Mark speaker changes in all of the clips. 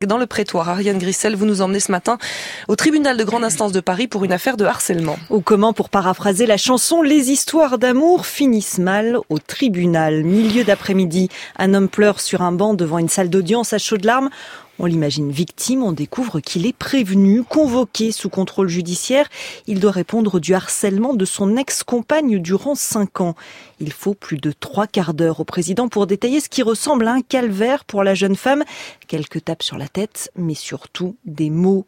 Speaker 1: Dans le prétoire, Ariane Grissel, vous nous emmenez ce matin au tribunal de grande instance de Paris pour une affaire de harcèlement.
Speaker 2: Ou comment, pour paraphraser la chanson, les histoires d'amour finissent mal au tribunal. Milieu d'après-midi, un homme pleure sur un banc devant une salle d'audience à chaudes larmes. On l'imagine victime, on découvre qu'il est prévenu, convoqué sous contrôle judiciaire. Il doit répondre du harcèlement de son ex-compagne durant 5 ans. Il faut plus de 3/4 d'heure au président pour détailler ce qui ressemble à un calvaire pour la jeune femme. Quelques tapes sur la tête, mais surtout des mots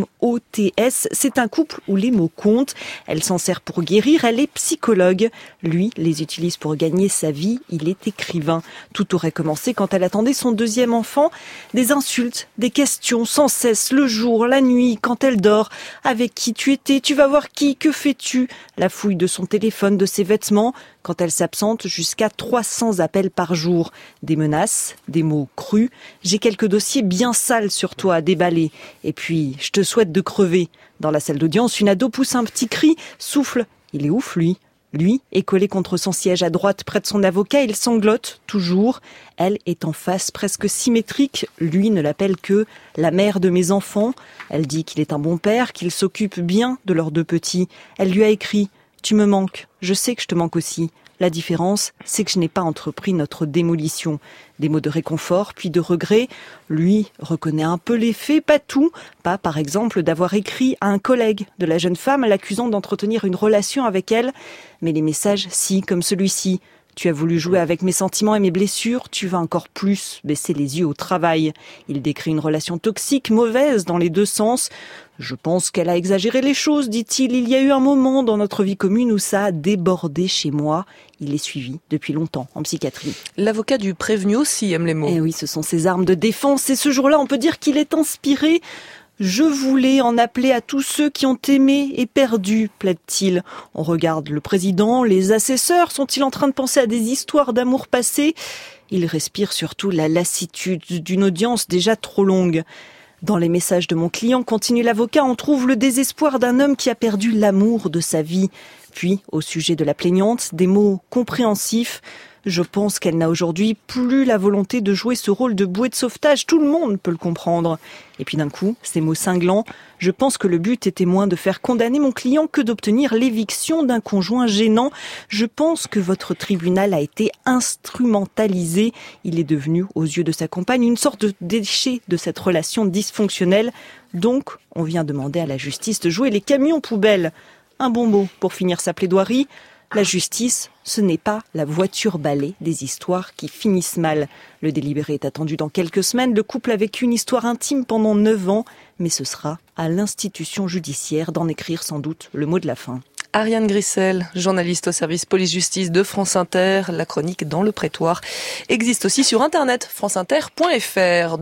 Speaker 2: M-O-T-S. C'est un couple où les mots comptent. Elle s'en sert pour guérir, elle est psychologue. Lui les utilise pour gagner sa vie, il est écrivain. Tout aurait commencé quand elle attendait son 2e enfant. Des insultes, des questions sans cesse, le jour, la nuit, quand elle dort. Avec qui tu étais? Tu vas voir qui? Que fais-tu? La fouille de son téléphone, de ses vêtements. Quand elle s'absente, jusqu'à 300 appels par jour. Des menaces, des mots crus. J'ai quelques dossiers bien sales sur toi à déballer. Et puis, je te souhaite de crever. Dans la salle d'audience, une ado pousse un petit cri, souffle. Il est ouf, lui. Lui est collé contre son siège à droite près de son avocat. Il sanglote, toujours. Elle est en face, presque symétrique. Lui ne l'appelle que la mère de mes enfants. Elle dit qu'il est un bon père, qu'il s'occupe bien de leurs 2 petits. Elle lui a écrit « Tu me manques, je sais que je te manque aussi. La différence, c'est que je n'ai pas entrepris notre démolition. » Des mots de réconfort, puis de regret. Lui reconnaît un peu les faits, pas tout. Pas, par exemple, d'avoir écrit à un collègue de la jeune femme l'accusant d'entretenir une relation avec elle. Mais les messages, si, comme celui-ci. Tu as voulu jouer avec mes sentiments et mes blessures, tu vas encore plus baisser les yeux au travail. Il décrit une relation toxique, mauvaise dans les 2 sens. Je pense qu'elle a exagéré les choses, dit-il. Il y a eu un moment dans notre vie commune où ça a débordé chez moi. Il est suivi depuis longtemps en psychiatrie.
Speaker 1: L'avocat du prévenu aussi aime les mots.
Speaker 2: Eh oui, ce sont ses armes de défense. Et ce jour-là, on peut dire qu'il est inspiré. Je voulais en appeler à tous ceux qui ont aimé et perdu, plaide-t-il. On regarde le président, les assesseurs, sont-ils en train de penser à des histoires d'amour passées? Il respire surtout la lassitude d'une audience déjà trop longue. Dans les messages de mon client, continue l'avocat, on trouve le désespoir d'un homme qui a perdu l'amour de sa vie. Puis, au sujet de la plaignante, des mots compréhensifs. Je pense qu'elle n'a aujourd'hui plus la volonté de jouer ce rôle de bouée de sauvetage. Tout le monde peut le comprendre. Et puis d'un coup, ces mots cinglants. Je pense que le but était moins de faire condamner mon client que d'obtenir l'éviction d'un conjoint gênant. Je pense que votre tribunal a été instrumentalisé. Il est devenu, aux yeux de sa compagne, une sorte de déchet de cette relation dysfonctionnelle. Donc, on vient demander à la justice de jouer les camions poubelles. Un bon mot pour finir sa plaidoirie. La justice, ce n'est pas la voiture balai des histoires qui finissent mal. Le délibéré est attendu dans quelques semaines. Le couple a vécu une histoire intime pendant 9 ans, mais ce sera à l'institution judiciaire d'en écrire sans doute le mot de la fin.
Speaker 1: Ariane Grissel, journaliste au service police-justice de France Inter. La chronique Dans le prétoire existe aussi sur internet, franceinter.fr.